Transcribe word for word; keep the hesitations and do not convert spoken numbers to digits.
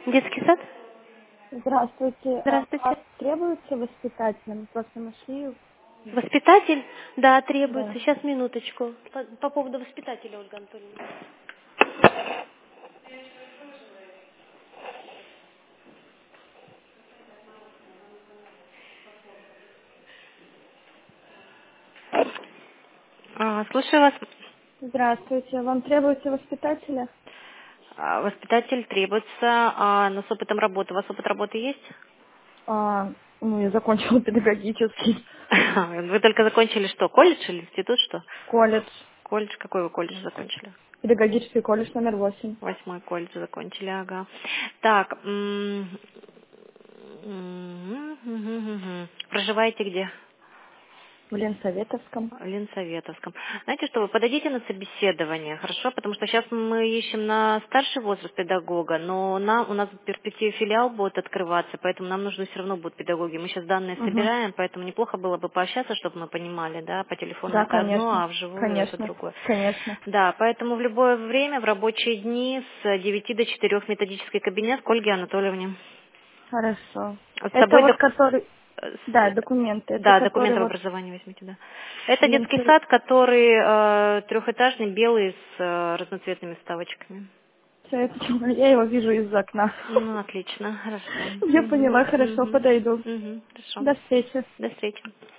Детский сад? Здравствуйте. А а Здравствуйте. требуется воспитателем? Просто нашли. Воспитатель? Да, требуется. Да. Сейчас, минуточку. По, по поводу воспитателя, Ольга Анатольевна. А, слушаю вас. Здравствуйте. Вам требуется воспитателя? А, Воспитатель требуется, а, но с опытом работы. У вас опыт работы есть? А, ну, я закончила педагогический Вы только закончили что, колледж или институт, что? колледж. Колледж, какой вы колледж закончили? Педагогический колледж номер восемь. Восьмой колледж закончили, ага. Так, м, м, мгм, мгм. Проживаете где? В Ленсоветовском. В Ленсоветовском. Знаете что, вы подойдите на собеседование, хорошо? Потому что сейчас мы ищем на старший возраст педагога, но нам, у нас в перспективе филиал будет открываться, поэтому нам нужны все равно будут педагоги. Мы сейчас данные Угу. собираем, поэтому неплохо было бы пообщаться, чтобы мы понимали, да, по телефону Да, это одно, конечно. а вживую это Конечно. другое. Конечно. Да, поэтому в любое время, в рабочие дни с девяти до четырех методический кабинет к Ольге Анатольевне. Хорошо. С Это собой вот док- который... э, Да, с- документы. Это да, который документы об вот образовании возьмите, да. Это детский Ленсовет... сад, который э, трехэтажный, белый, с э, разноцветными вставочками. Я его вижу из окна. Ну, отлично, хорошо. Я Мгм, поняла, хорошо, мгм, подойду. мгм, хорошо. До встречи. До встречи.